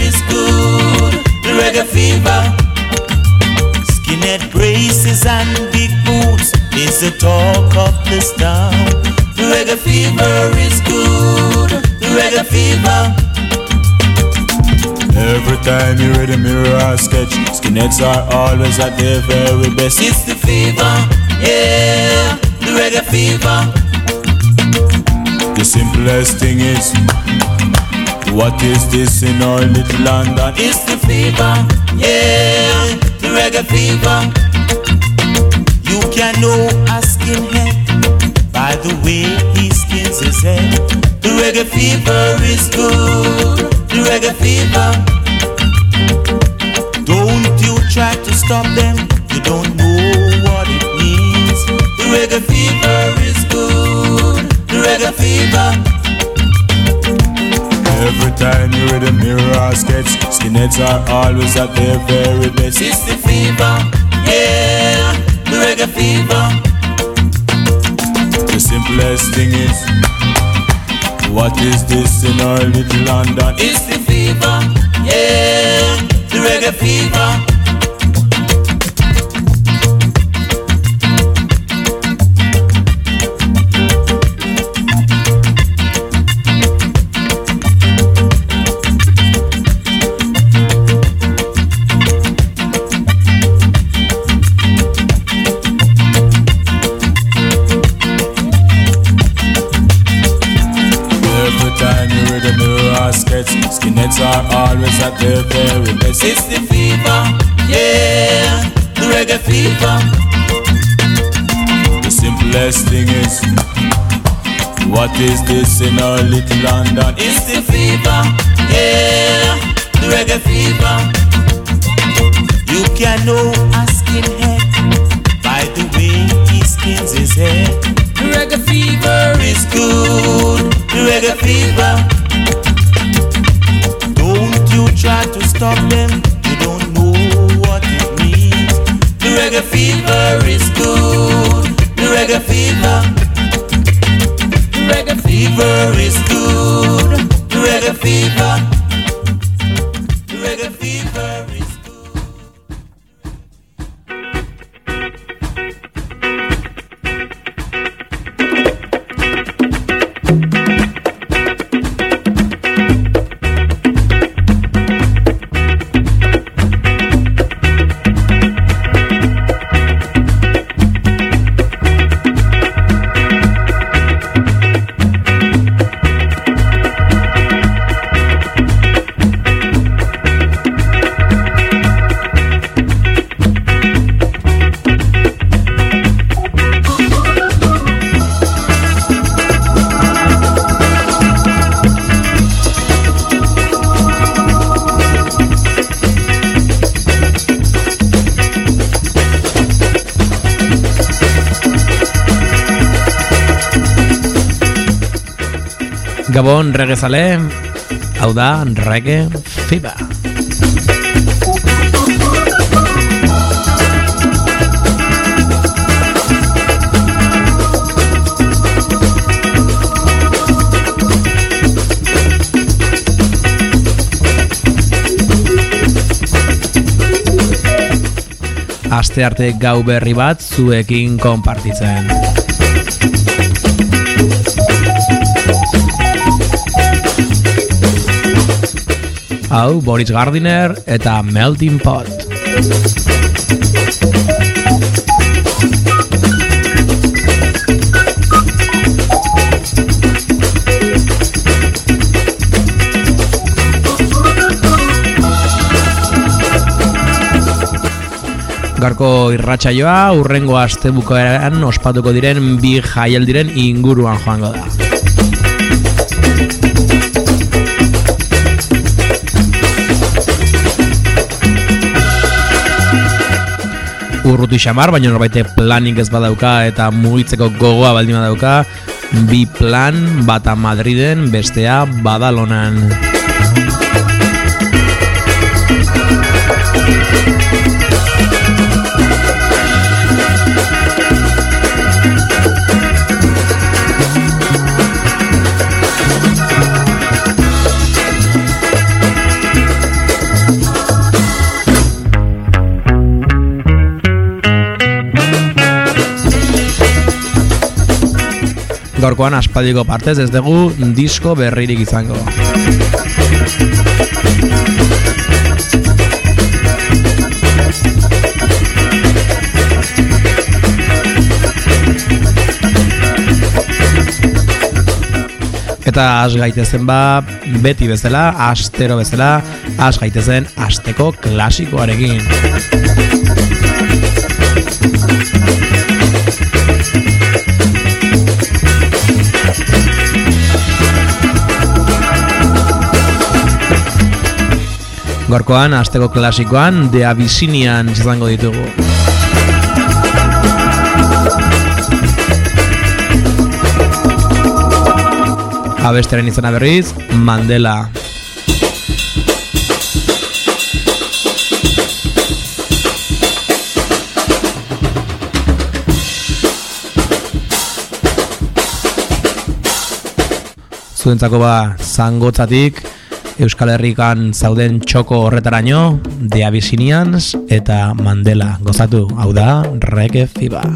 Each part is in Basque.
is good. The reggae fever. Skinhead braces and big boots is the talk of this town. The reggae fever is good. The reggae fever. Every time you read a mirror sketch, skinheads are always at their very best. It's the fever, yeah, the reggae fever. The simplest thing is, what is this in our little London? It's the fever, yeah, the reggae fever. You can know a skinhead by the way he skins his head. The reggae fever is good. The reggae fever. Don't you try to stop them, you don't know what it means. The reggae fever is good. The reggae fever. Every time you read a mirror sketch, skinheads are always at their very best. It's the fever, yeah, the reggae fever. The simplest thing is, what is this in our little London? It's the fever, yeah, the reggae fever. Skinheads are always at their very best. It's the fever, yeah, the reggae fever. The simplest thing is, what is this in our little London? It's the fever, yeah, the reggae fever. You can know a skinhead by the way he skins his head. The reggae fever is good. The reggae fever. Don't you try to stop them, you don't know what it means. The reggae fever is good. The reggae fever. The reggae fever is good. The reggae fever. The reggae fever is Gabon regezale, hau da Reggae Fever. Aste arte gau berri bat zuekin konpartitzen. Hau Boris Gardiner eta Melting Pot. Gaurko irratsaioa hurrengo astebukaeran ospatuko diren bi jaialdiren inguruan joango da. Urruti xamar, baina norbaite planik ez badauka eta mugitzeko gogoa baldin badauka, bi plan, bata Madriden, bestea Badalonan. Gaurkoan aspaldiko partez ez dugu disko berririk izango. Eta has gaitezen beti bezala, astero bezala, has gaitezen asteko klasikoarekin. Gaurkoan, asteko klasikoan, The Abyssinians izango ditugu. Abesteren izena berriz, Mandela. Zuentzako zangotzatik, Euskal Herrikan zauden txoko horretaraino, The Abyssinians eta Mandela. Gozatu, hau da, Reggae Fever.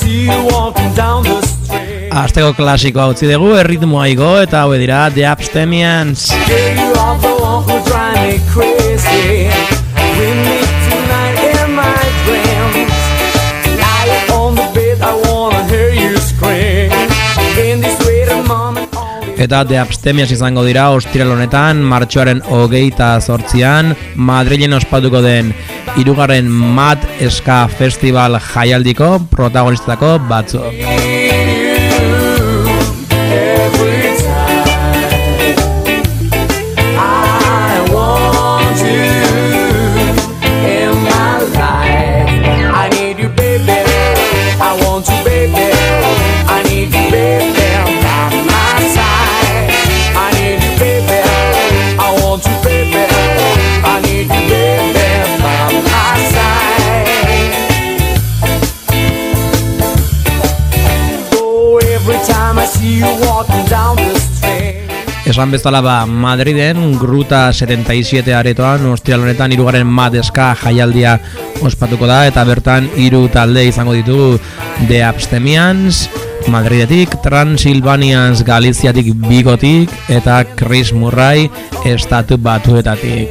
Asteko klasikoa utzi dugu, erritmoa igo eta hau dira The Abstemians. Eta The Abstemians izango dira ostiral honetan, martxoaren 28an, Madrilen ospatuko den 3. Mad Ska Festival jaialdiko protagonistetako batzuk. Esan bezala Madriden Gruta 77 aretoan ostiral honetan 3. Mad Ska jaialdia ospatuko da eta bertan 3 talde izango ditugu The Abstemians Madridetik, Transilvanians Galiziatik Bigotik eta Chris Murray Estatu Batuetatik.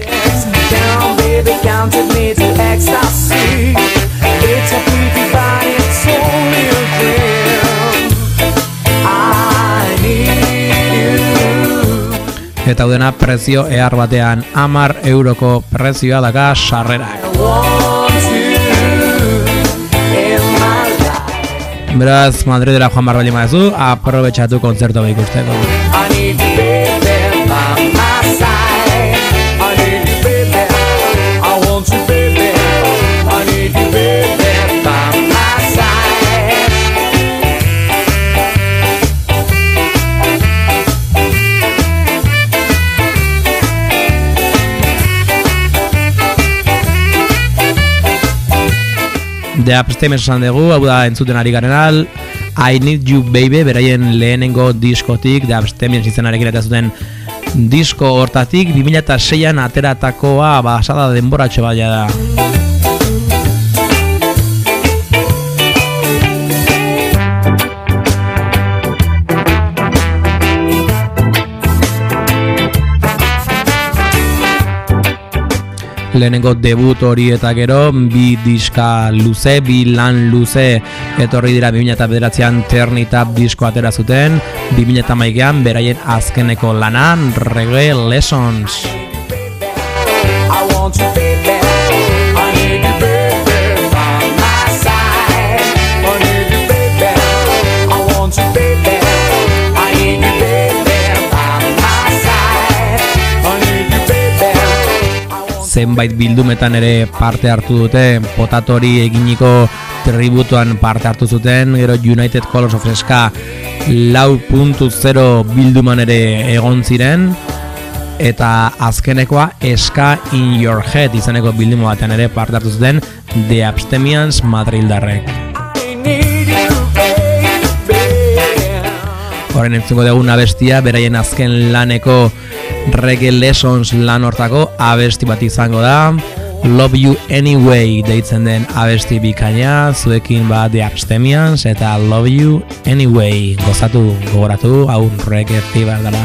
Eta hau dena prezio ehar batean 10 euroko prezioa daka sarrerak. Beraz, Madridera joan barra lima dezu, aprobetxatu kontzertu ikusteko. The Abstemians esan dugu, hau da entzuten ari garen I Need You Baby, beraien lehenengo diskotik, The Abstemians izenarekin eta zuten disko hortatik, 2006an ateratakoa basada denboratxo baina da. Lehenengo debut hori eta gero, 2 diska luze, 2 lan luze etorri dira 2009an Turnitap disko atera zuten, 2011an beraien azkeneko lanan Reggae Lessons. Zenbait bildumetan ere parte hartu dute, Potatori eginiko tributuan parte hartu zuten, gero United Colors of Ska 4.0 bilduman ere egon ziren, eta azkenekoa Ska in Your Head izeneko bildumo batean ere parte hartu zuten The Abstemians Madrildarrek. Horren entzungo dugun abestia, beraien azken laneko Reggae Lessons lan hortako abesti bat izango da, Love You Anyway deitzen den abesti bikaina, zuekin The Abstemians eta Love You Anyway. Gozatu, gogoratu, hau reggae festival dara.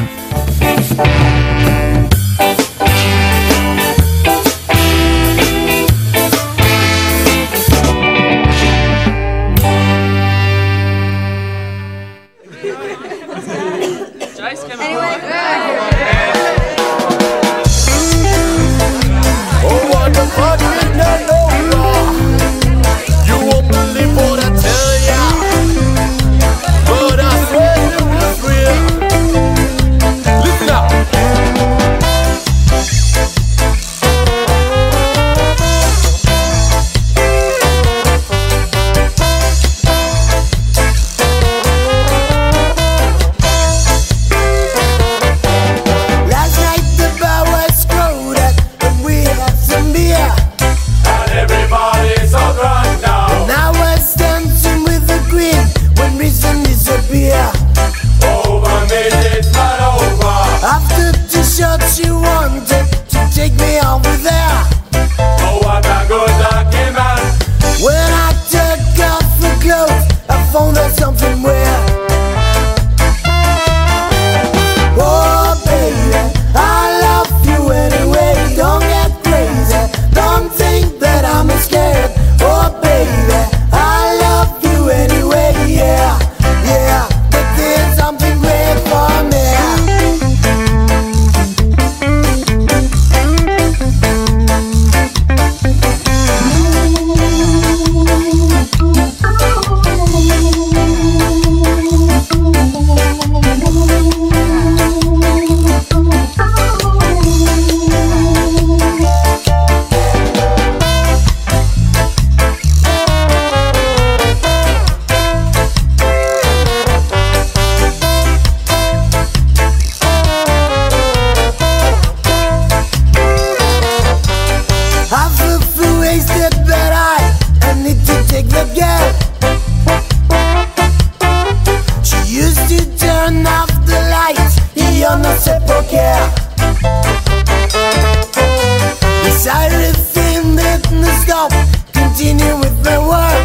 When I took off the clothes, I written to stop, continue with my work.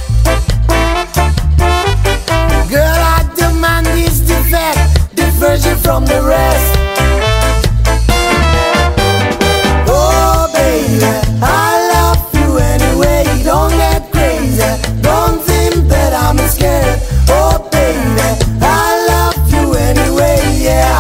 Girl, I demand this defect, diversion from the rest. Oh baby, I love you anyway, don't get crazy, don't think that I'm scared. Oh baby, I love you anyway, yeah.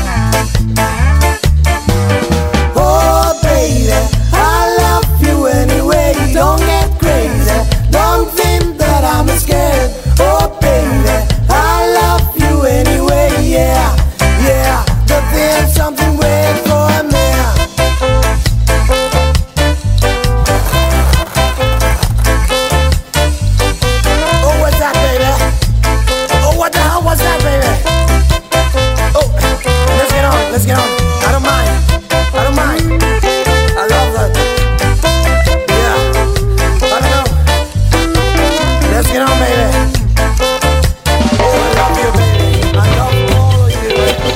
Oh baby, I love you anyway, don't get crazy, don't think that I'm scared. Oh baby, I love you anyway, yeah, yeah. But there's something waiting for me. Oh, what's that, baby? Oh, what the hell was that, baby? Oh, let's get on. I don't mind. I love that. Yeah, I don't know. Let's get on, baby. Oh, I love you, baby. I love all of you, baby.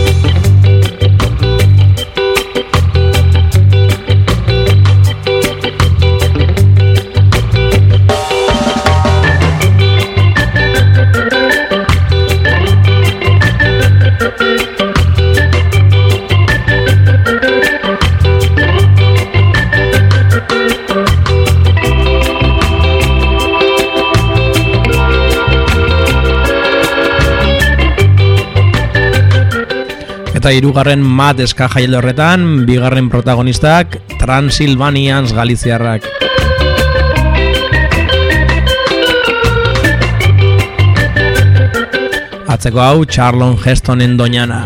Eta hirugarren mat eska jaialdi horretan, bigarren protagonistak Transylvanians galiziarrak. Atzeko hau Charlton Hestonen Doñana.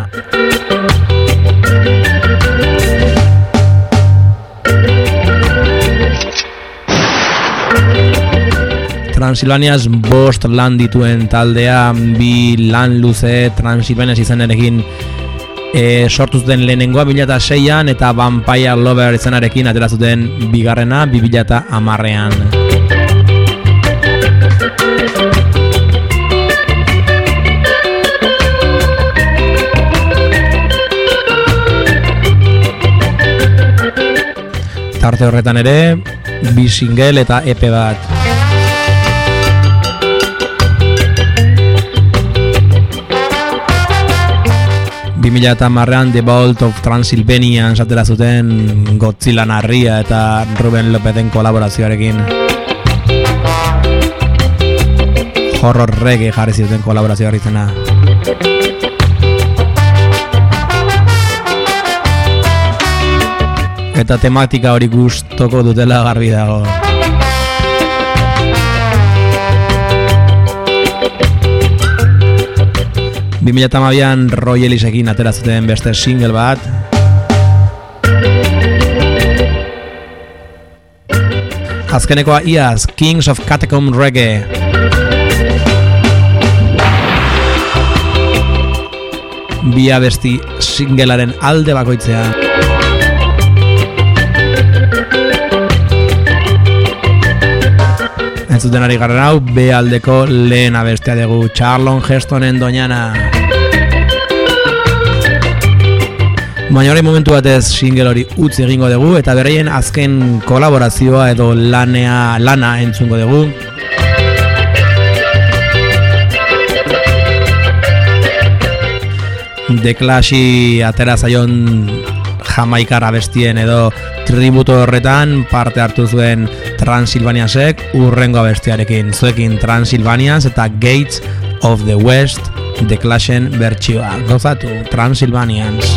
Transylvanias 5 lan dituen taldea, 2 lan luze Transylvanias izenarekin sortu zuten lehenengoa 2006an eta Vampire Lover izenarekin atera zuten bigarrena 2010an. Tarte horretan ere, 2 single eta EP bat. Mila eta marrean The Vault of Transylvanians atera zuten Godzilla Narria eta Ruben Lopezen kolaborazioarekin. Horror reggae jarri zuten kolaborazioa izena. Eta tematika hori gustoko dutela garbi dago. Bimila eta mabian Roy Ellisekin atera zuten beste single bat. Azkenekoa iaz, Kings of Catacomb Reggae. Bi abesti singlearen alde bakoitzean. Entzuten ari garen hau, B aldeko lehen abestia dugu, Charlton Hestonen Doñana. Baina hori momentu batez single hori utzi egingo dugu eta beraien azken kolaborazioa edo lana entzungo dugu. The Clashi atera zaion Jamaikar abestien edo tributo horretan parte hartu zuen Transylvaniasek urrengo abestiarekin. Zuekin Transylvanians eta Gates of the West The Clashen bertsioa. Gozatu, Transylvanians.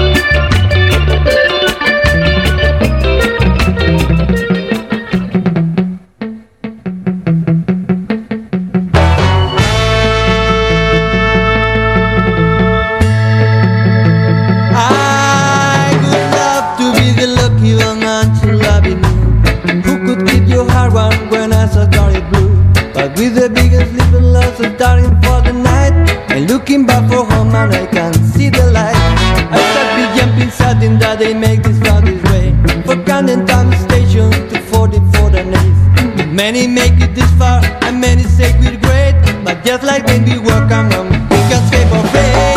Starting for the night and looking back for home and I can see the light. I start be jumping sudden that they make this round this way. For Camden Town Station to 44 and 8. Many make it this far and many say we're great. But just like when we walk around, we can escape our fate.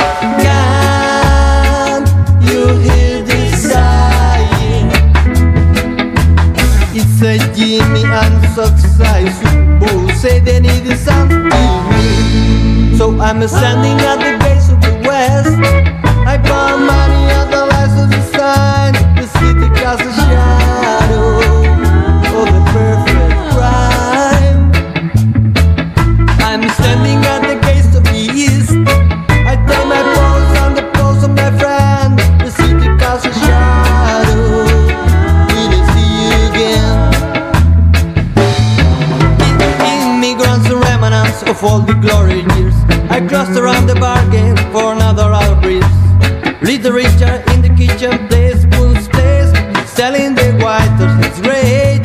Can't you hear this sighing? It's a Jimmy and success who say they need something new. So I'm standing at the gates of the west. I found money at the lights of the sign. The city casts a shadow of the perfect crime. I'm standing at the gates of the east. I take my pulse on the pulse of my friend. The city casts a shadow. Will I see you again? Immigrants and remnants of all the glory years. I crossed around the bargain for another hour breeze. Read the richer in the kitchen place, spoons place, selling the white horse rage.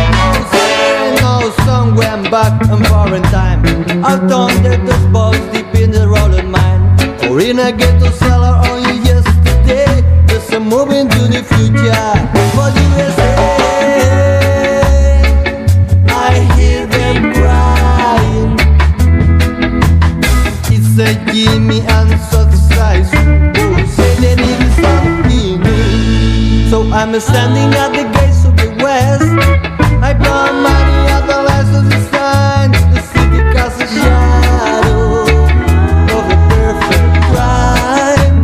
No song went back and far in time. Out under those balls deep in the rolling mine, or in a ghetto cellar on you yesterday. Just a moving to the future for USA. I hear them crying. It's a Jimmy and Success who say they need something new. So I'm standing at the gates of the west. I brought money at the lights of the sign. The city casts a shadow of a perfect crime.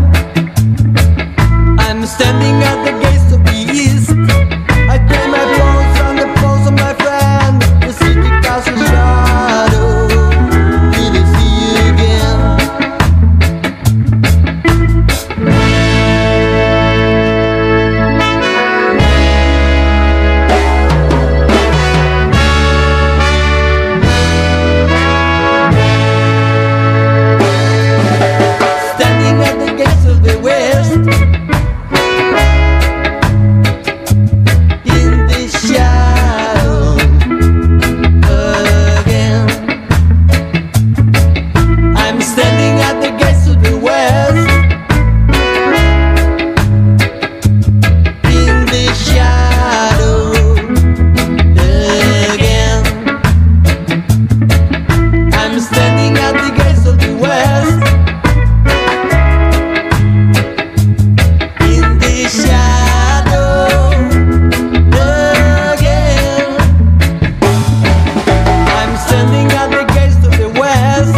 I'm standing at the gates of the east. I take my pulse on the pulse of my friend. The city casts a shadow. Will I see you again? Standing at the gates of the west, in the shadow again. I'm standing at the gates of the west, in the shadow again. I'm standing at the gates of the west, in the shadow again. I'm standing at the gates of the west,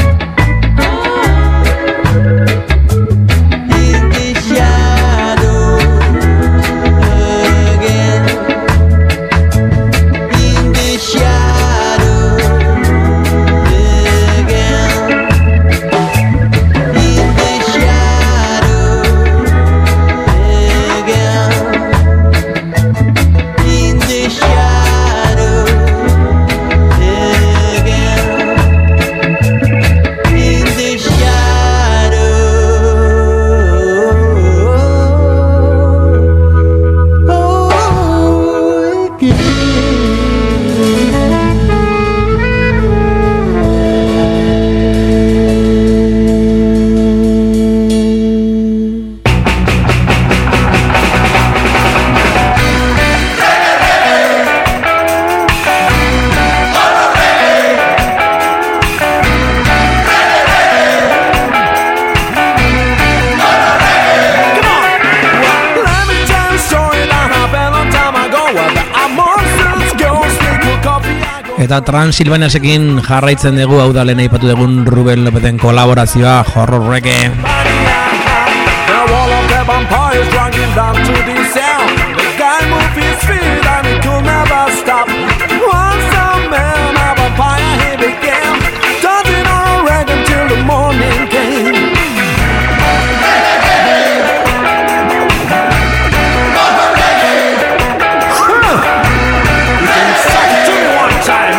in the shadow again. In the shadow again. In the shadow again. In the shadow again. In the Let me tell you a story that happened a long time ago, where the monsters go sneak with coffee. Eta Transilvaniasekin jarraitzen dugu, hau da lehen aipatu dugun Ruben Lopeten kolaborazioa, Horror Reggae. Now all of the vampires drunken down to the sound. The guy moved his feet and he could never stop. Once a man, a vampire he became, dancing on reggae till the morning came. Suck it to me one time.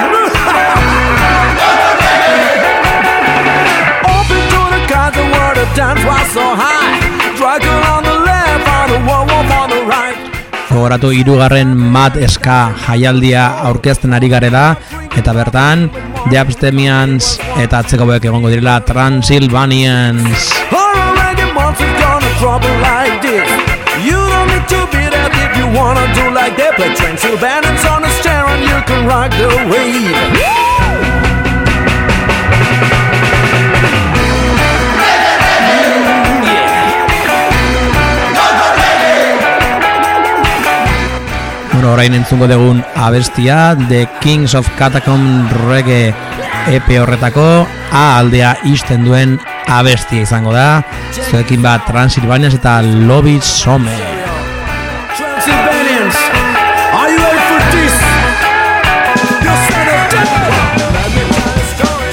Open to the country where the dance was so high. Dracula on the left and the werewolf on the right. Gogoratu hirugarren Mad Ska jaialdia aurkezten ari garela, eta bertan The Abstemians eta atzekoek egongo direla Transilvanians. Horror reggae monsters gonna trouble like this. You don't need to be that if you wanna do like they play Transylvanians on the stair and you can rock the wave. Bueno, orain entzungo dugun abestia The Kings of Catacomb Reggae EP horretako A aldea isten duen abestia izango da. Zuekin bat Transylvanians eta Lobby Summer. Transylvanians, are you ready for this? You said it. Let me tell you a story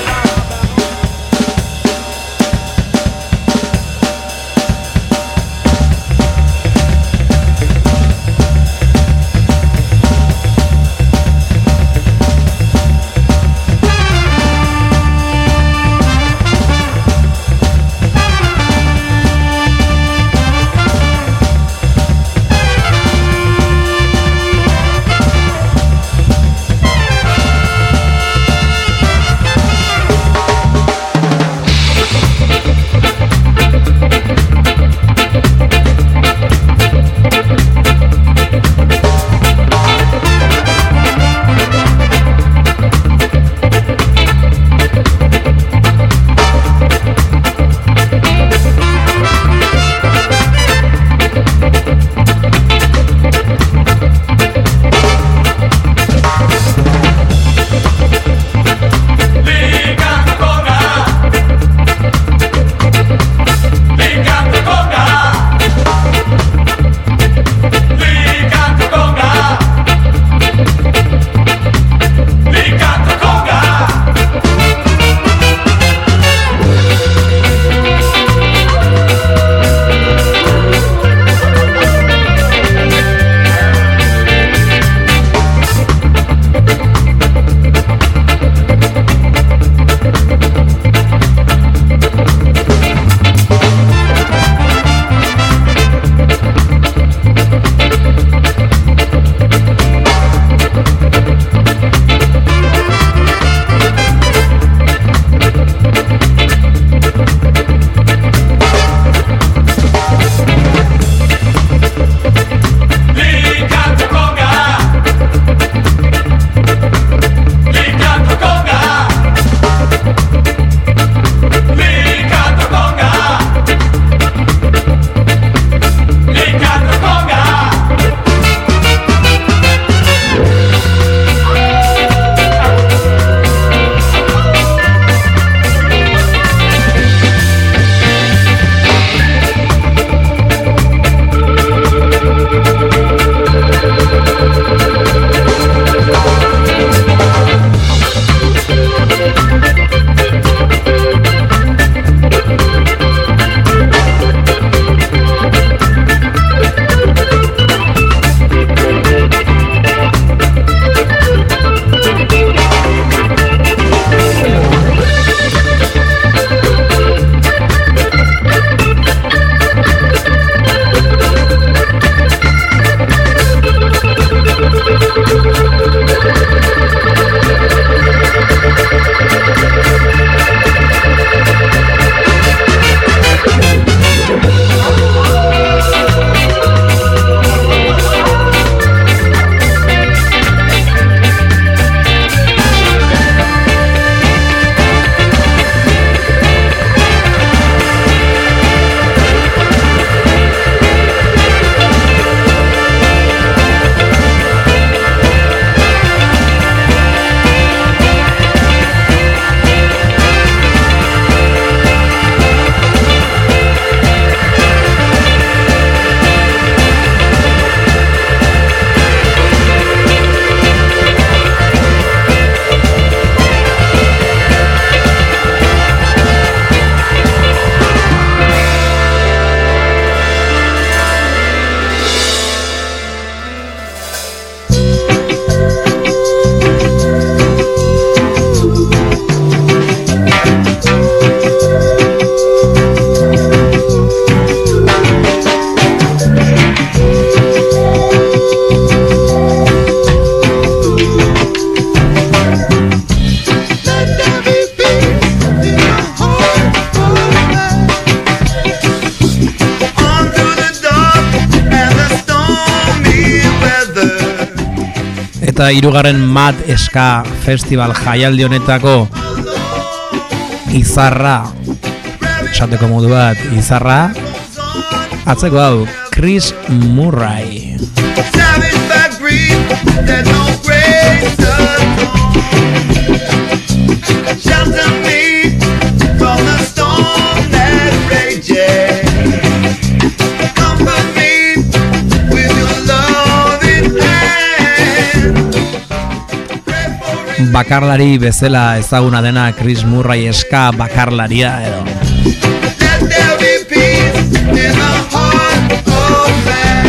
eta hirugarren Mad Ska Festival jaialdi honetako izarra, esateko modu bat, izarra, atzeko hau, Chris Murray. free. There's no grace alone. Shelter me from the storm that rages. Comfort me with your loving hand. Bakarlari bezala ezaguna dena Chris Murray eska bakarlaria edo. Let there be peace in the heart of man.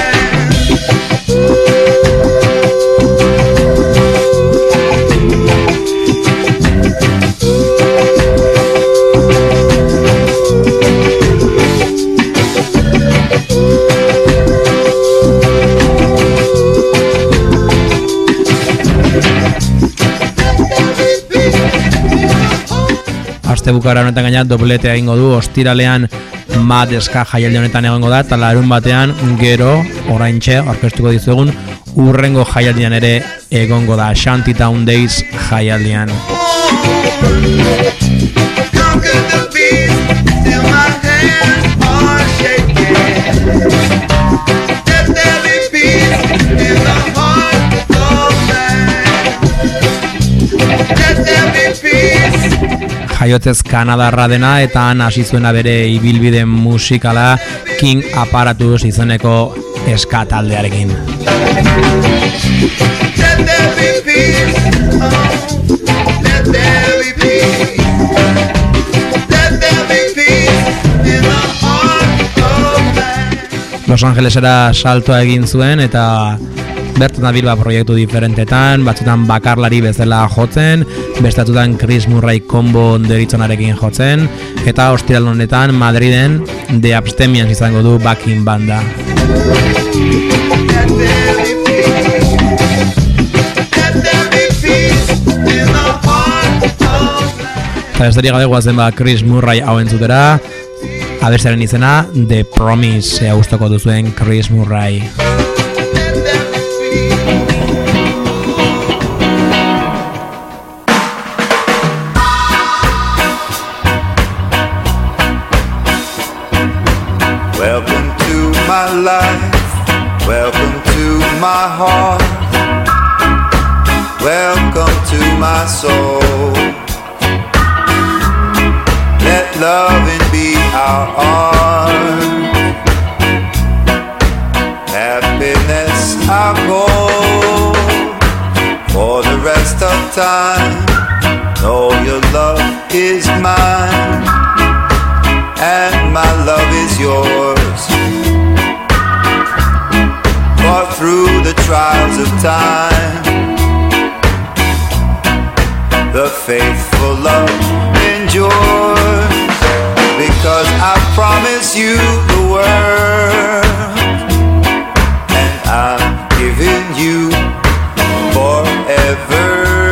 Astebukara honetan gaina dobletea egingo du, ostiralean Mad Ska jaialdi honetan egongo da, eta larun batean gero oraintxe aurkeztuko dizuegun urrengo jaialdian ere egongo da, Shantytown Days jaialdian. Jaiotez Kanadarra dena eta han hasi zuena bere ibilbide musikala King Apparatus izeneko ska taldearekin. Los Angelesera saltoa egin zuen eta bertan dabil proiektu diferentetan, batzutan bakarlari bezala jotzen, bestatutan Chris Murray combo deritzonarekin jotzen, eta ostiral honetan Madriden The Abstemians izango du backing banda. Eta ez deri gabe guazen Chris Murray hau entzutera, abestiaren izena The Promise gustoko duzuen Chris Murray. Welcome to my life, welcome to my heart, welcome to my soul. Let loving be our art, happiness our goal. For the rest of time, know your love is mine, and my love is yours. For through the trials of time, the faithful love endures. Because I promise you the world, and I'm giving you forever,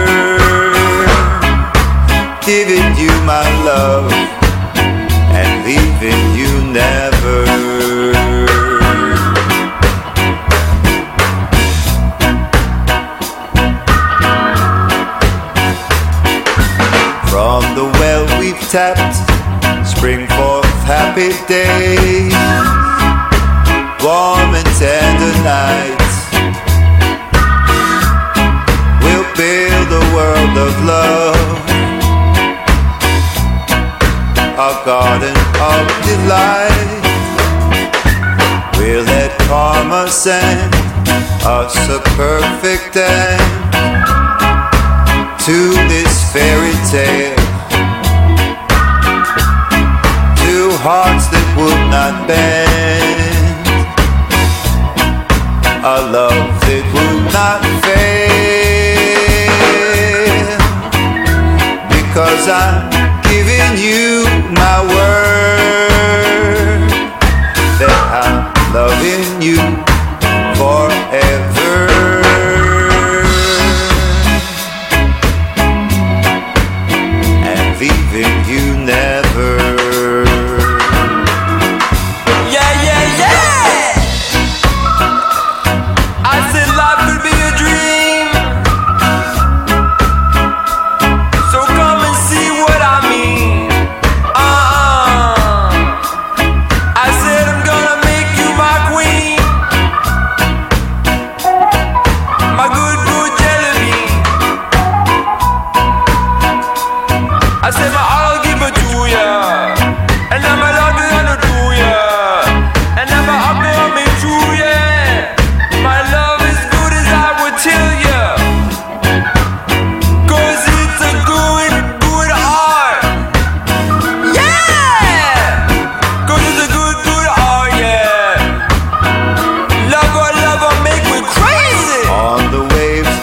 giving you my love and leaving you never. From the well we've tapped, spring forth happy days, warm and tender nights. We'll build a world of love, a garden of delight. We'll let karma send us a perfect end to this fairy tale. Two hearts that would not bend, a love that would not fail. Because I'm giving you my word that I'm loving you forever, and leaving you never. Yeah, yeah, yeah! I said life could be a dream, so come and see what I mean.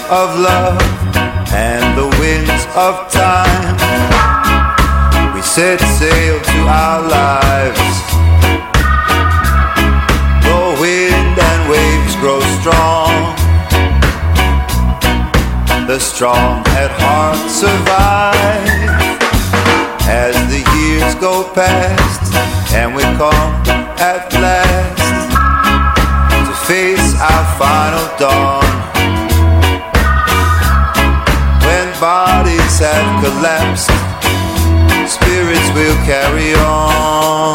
of love and the winds of time. We set sail to our lives. The wind and waves grow strong. The strong at heart survive as the years go past, and we come at last to face our final dawn. When bodies have collapsed, spirits will carry on.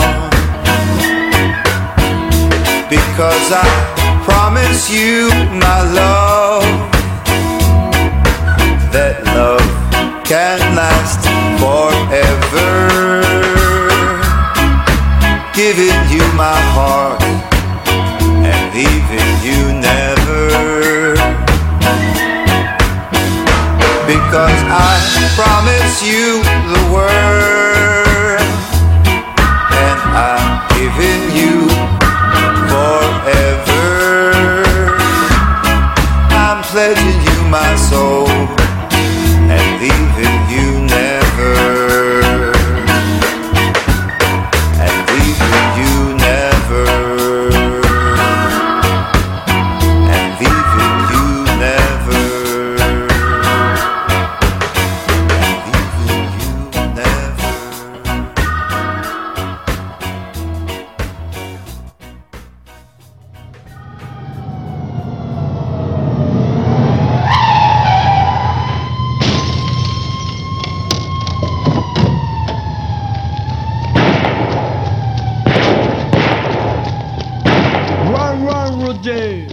Because I promise you, my love, that love can last forever. Giving you my heart and leaving you never. Because I promise you the world, and I'm giving you forever. I'm pledging you my soul and leaving you never. And leaving you never. And leaving you never. And leaving you never. Run, Roger.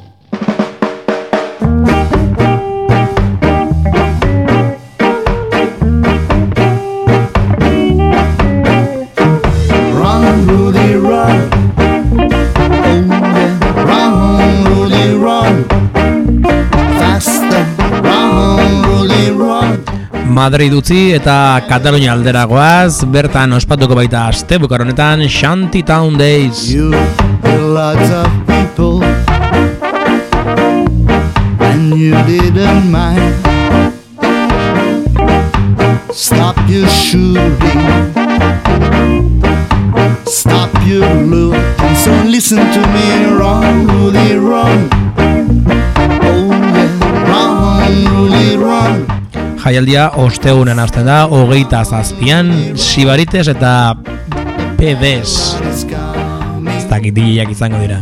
Run, Rudy, run. Oh, yeah. Run, Rudy, run. Faster. Run, Rudy, run. Madrid utzi eta Katalunia aldera goaz, bertan ospatuko baita astebukar honetan Shantytown Days. You hear lots of people, and you didn't mind. Stop your shooting, stop your looking. So listen to me, run, Rudy, run. Oh yeah, run, Rudy, run. Jaialdia ostegunen hasten da, 27an, Sibarites eta PDs. Ez dakit DJak izango dira.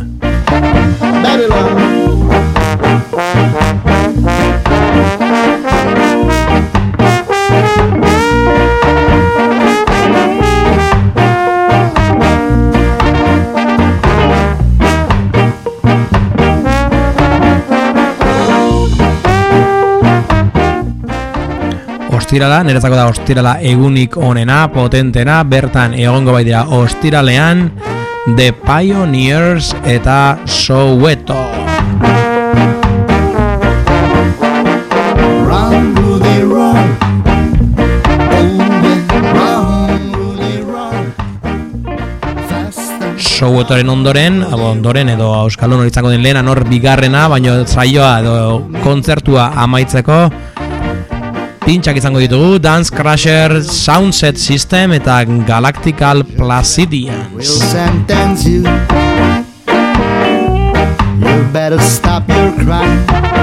Ostirala, niretzako da ostirala egunik onena, potentena, bertan egongo bai dira ostiralean The Pioneers eta Soweto. Run, Rudy, run. Oh yeah, run, Rudy, run. Faster. Sowetoren ondoren edo Euskalduno izango den lehena nor bigarrena, baino saioa edo kontzertua amaitzeko pintxak izango ditugu Dance Crusher, Soundset System eta Galactical Placidians. We'll sentence you. You better stop your crying,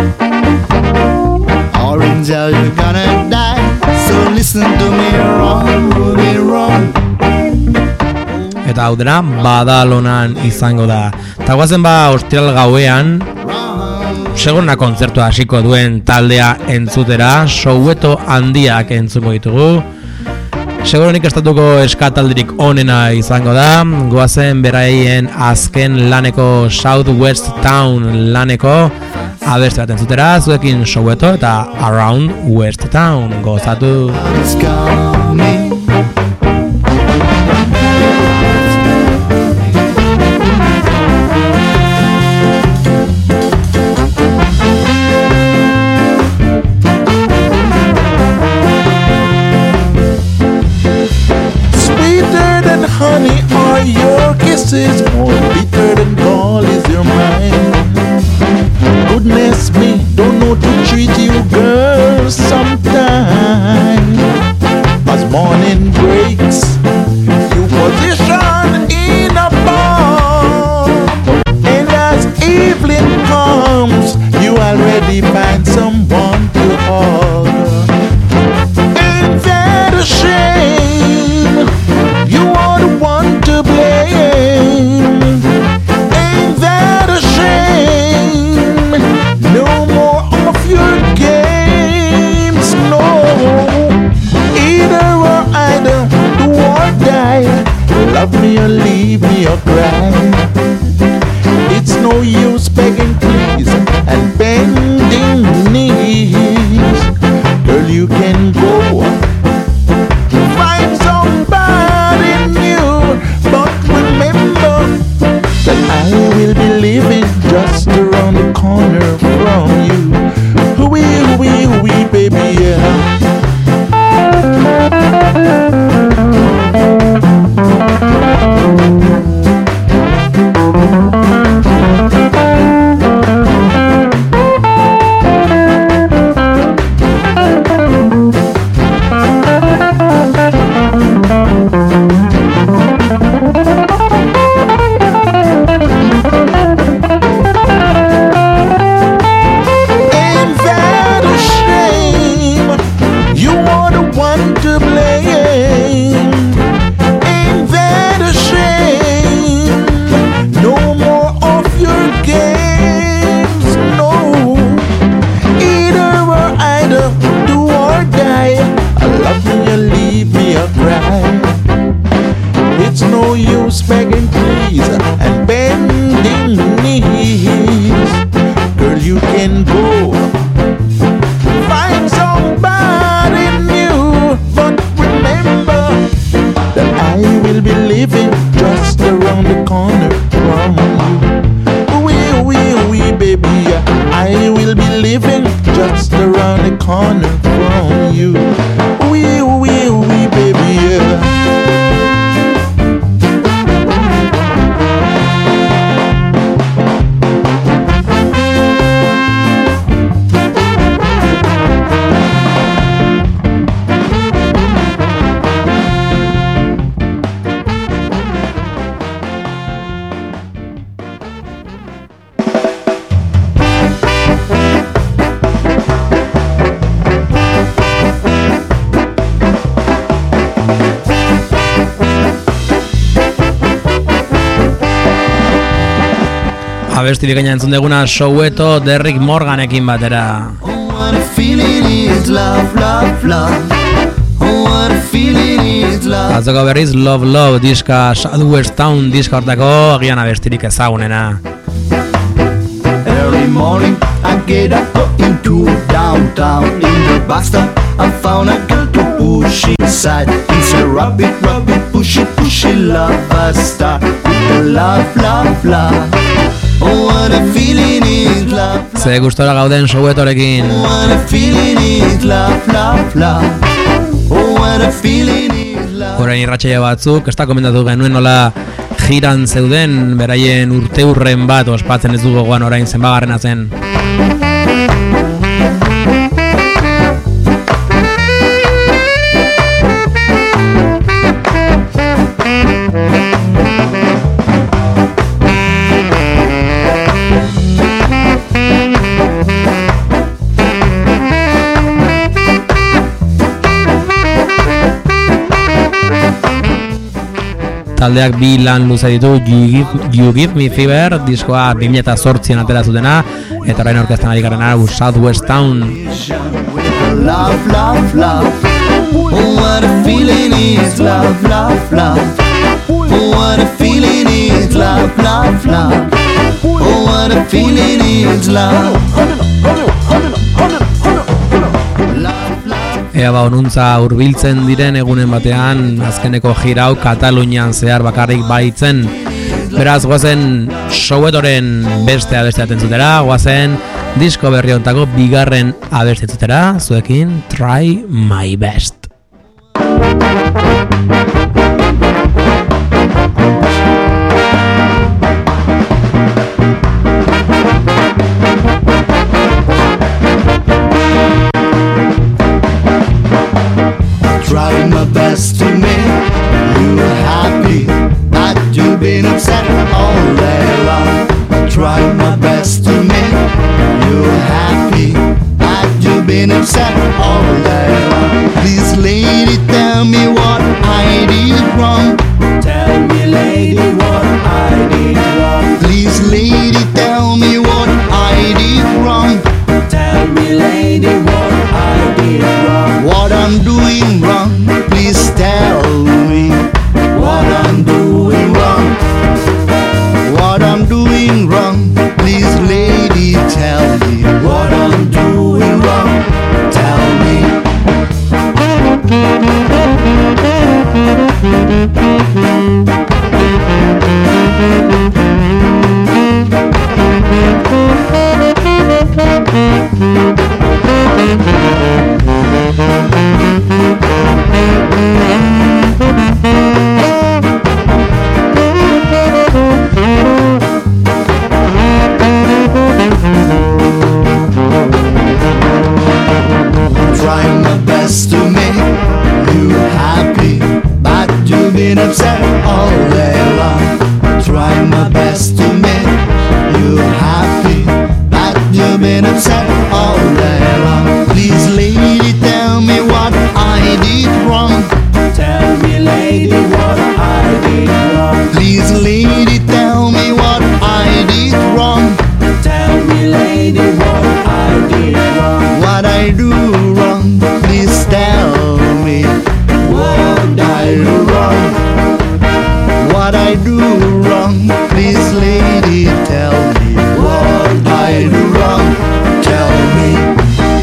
or in jail you're gonna die. So listen to me, run, Rudy, run. Eta hau dena Badalonan izango da. Eta guazen ostiral gauean seguruna kontzertua hasiko duen taldea entzutera, Soweto handiak entzuko ditugu. Segurunik estatuko eskataldirik onena izango da, goazen beraien azken laneko Southwest Town laneko abeste bat entzutera, zuekin Soweto eta Around West Town, gozatu! It's coming. Honey, are your kisses more bitter than gall is your mind? Goodness me, don't know to treat with you, girl, sometime. As morning breaks, you position in a bar, and as evening comes, you already find someone to hug. Ain't that a shame? You are the one to blame. Ain't that a shame? No more of your games, no. Either or either, do or die. Love me or leave me or cry. It's no use begging please and bending knees. Girl, you can go find somebody new, but remember that I will be living just around the corner from you. Wee, baby, yeah. Begging please and bending knees. Girl, you can go find somebody new, but remember that I will be living just around the corner from you. Wee, baby, I will be living just around the corner from you. Wee, baby, yeah. Abestirik gaina entzun deguna Soweto Derrick Morganekin batera. What a feeling is love, love, love. What a feeling is love. Atzoko berriz Love Love diska Southwest Town diska hortako agian abestirik ezagunena. Early morning I get up into downtown. In the bus stop I found a girl to push inside. It's a rapid, pushy, pushy love star. Love, love, love. Oh, what a feeling is love. Ze gustora gauden Sowetorekin. What a feeling is love, love, love. Oh, what a feeling is love. Orain irratsaio batzuk, ez da komentatu genuen nola jiran zeuden, beraien urteurren bat ospatzen ez du gogoan orain zenbagarrena zen. Taldeak bi lan luze ditu, You Give Me Fever, diskoa 2008an atera zutena, eta orain orkestan ari garena Southwest Town. Love, love, love. Oh, what a feeling is love, love, love. Oh, what a feeling is love, love, love. Oh, what a feeling is love. Ea ba onuntza hurbiltzen diren egunen batean azkeneko jirau Katalunian zehar bakarrik baitzen. Beraz goazen Sowetoren beste abestea entzutera, goazen disko berri hontako bigarren abestea entzutera, zuekin Try My Best. been upset all day long. Please, lady, tell me what I did wrong. Tell me, lady, what I did wrong. Please, lady, tell me what I did wrong. Tell me, lady, what I did wrong. What I'm doing wrong, please tell me. What I'm doing wrong. What I'm doing wrong, please, lady, tell me. What I'm doing wrong, tell me. Trying my best to make you happy, but you've been upset all day long. Trying my best to make you happy, but you've been upset all day long. Please, lady, tell me what I did wrong. Tell me, lady, what I did wrong. Please, lady, tell me what I did wrong. Tell me, lady, what I did wrong. What I do wrong, please tell me. What I do wrong. What I do wrong, please, lady, tell me. What I do wrong, tell me.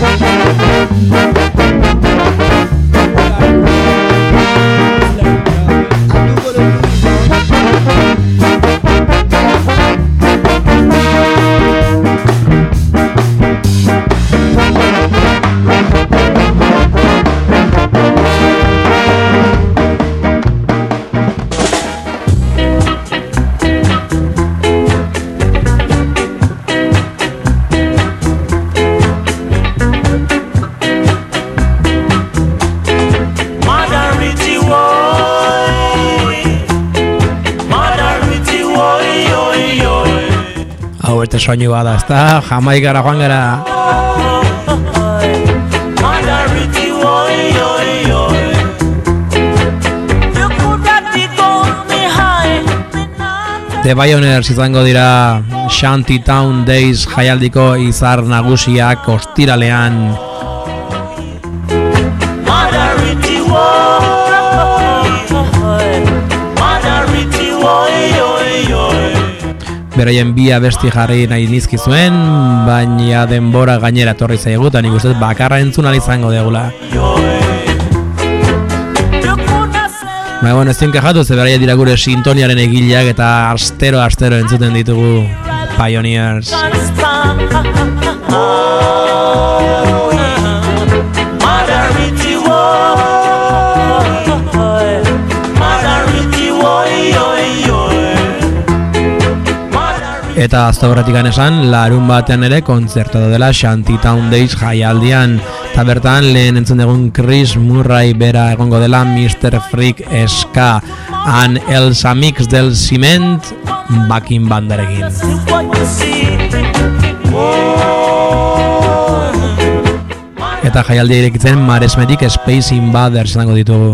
Beste soinu bada, ezta? Jamaikara joan gara. The Pioneers izango dira Shantytown Days jaialdiko izar nagusiak ostiralean. Beraien bi abesti jarri nahi nizkizuen, baina denbora gainera etorri zaigu, eta nik uste bakarra entzun ahal izango degula. Baina, bueno, ez zion kajatu, ze beraia dira gure sintoniaren egileak eta astero entzuten ditugu Pioneers. Eta azta horretik esan, larun batean ere kontzertu dela Shantytown Days jaialdian. Eta bertan lehen entzun dugun Chris Murray bera egongo dela Mr. Freak Ska and Elsa Mix del Cement backing bandarekin. Eta jaialdia irekitzen Maresmetik Space Invaders izango ditugu.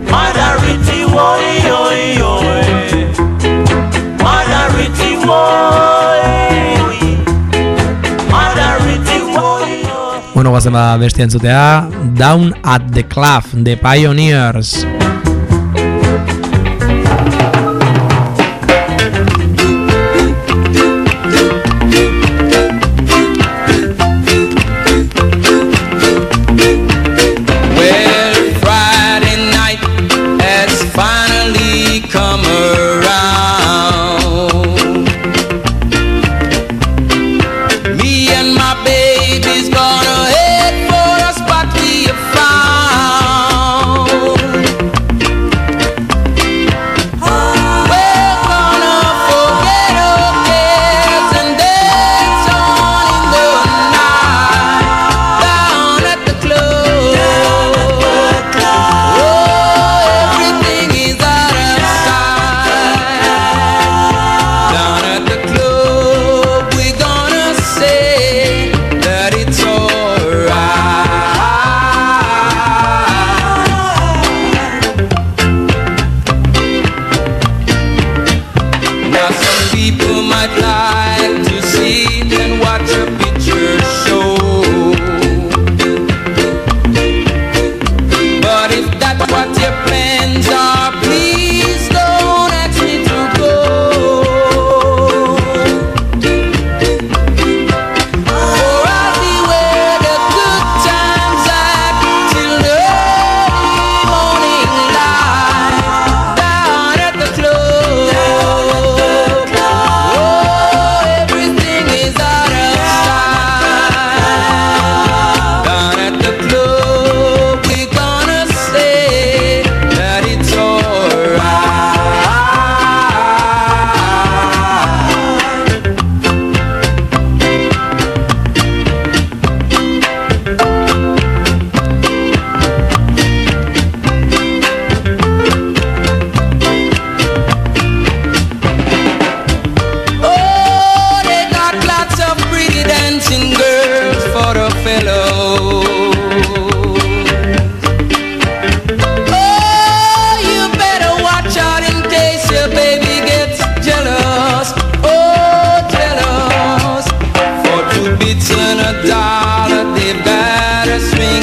Bueno, guazen ba bestia entzutea, Down at the Club, The Pioneers.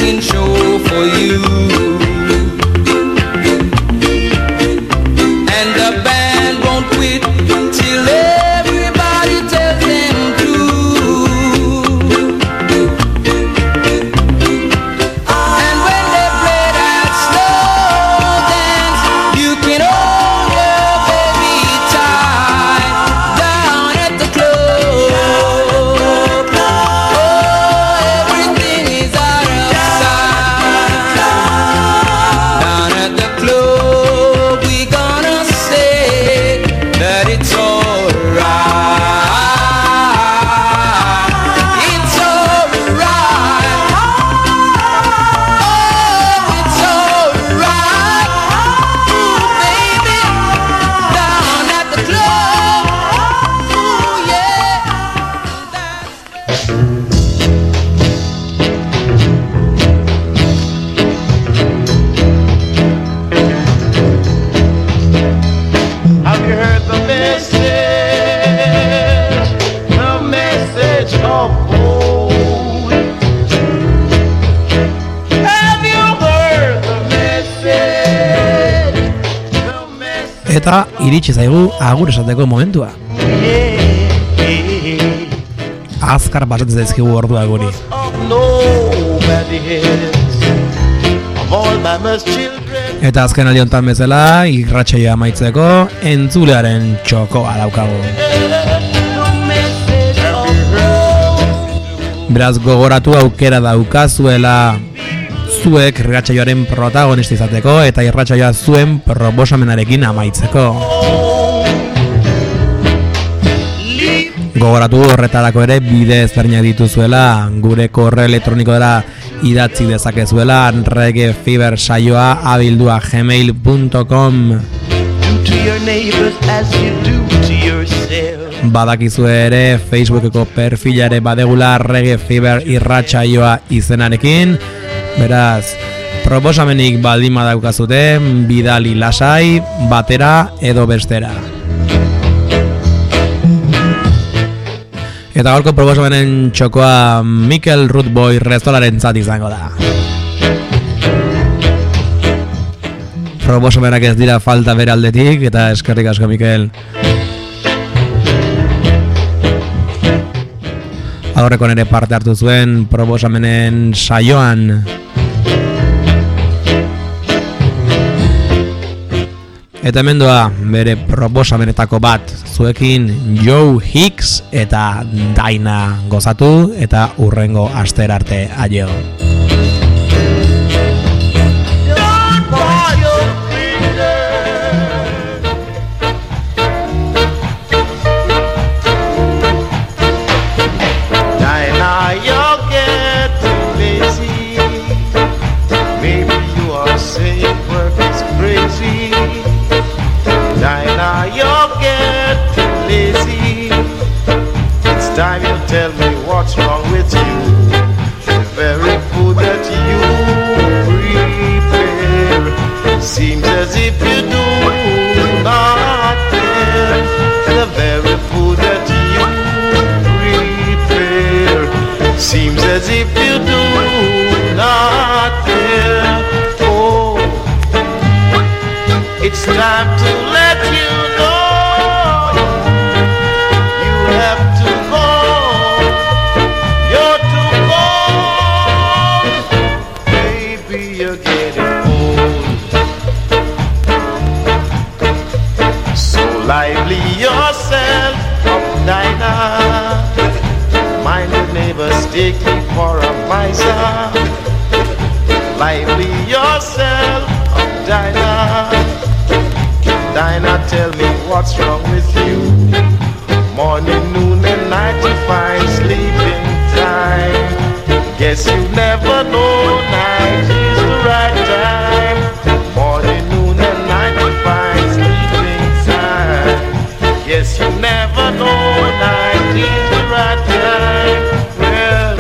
singing show for you. And the band won't quit till everybody tells them to. And when they play that slow dance, you can hold your baby tight down at the club. Oh, everything is out of sight. Down at the club, we gonna say that it's alright. It's alright. Oh, it's alright. Ooh, baby, down at the club. Ooh, yeah. Have you heard the message of hope? Have you heard the message? Eta iritsi zaigu agur esateko momentua. Azkar pasatzen zaizkigu ordua guri. Nobody else of all mama's children. Eta azken aldi honetan bezala, irratsaioa amaitzeko entzulearen txokoa daukagu. Beraz gogoratu aukera daukazuela zuek irratsaioaren protagonista izateko eta irratsaioa zuen proposamenarekin amaitzeko. Gogoratu horretarako ere bide ezberdinak dituzuela, gure korreo elektronikora idatzi dezakezuela reggaefeversaioa@gmail.com. To your neighbors as you do to yourself. Badakizue ere Facebookeko perfilare badegula Reggae Fever irratsaioa izenarekin. Beraz, proposamenik baldin badaukazute, bidali lasai, batera edo bestera. Eta gaurko proposamenen txokoa Mikel Rootboy Restolaren zat izango da. Proposamenak ez dira falta bere aldetik, eta eskerrik asko Mikel. Aurreko nere parte hartu zuen proposamenen saioan. Eta hemen doa bere proposamenetako bat, zuekin Joe Hicks eta Daina gozatu eta urrengo aster arte aio. Time you tell me what's wrong with you. The very food that you prepare seems as if you do not care. The very food that you prepare seems as if you do not care. Oh, it's time to let you know. Lively yourself up, Dinah. Mind your neighbors, take me for a miser. Lively yourself up, Dinah. Dinah, tell me what's wrong with you. Morning, noon and night you find sleeping time. Guess you never know night is the right time. Morning, noon and night you find sleeping time. Yes, you never know night is the right time. Well,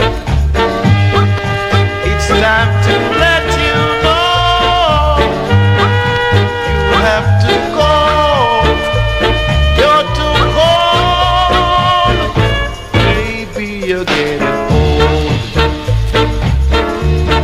it's time to let you know. You have to go. You're too cold. Baby, you're getting old.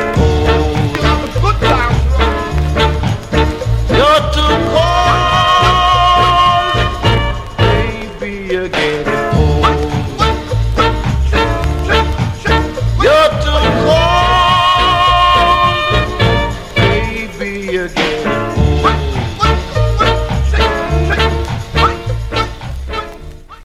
cold. You're too cold, baby, you're getting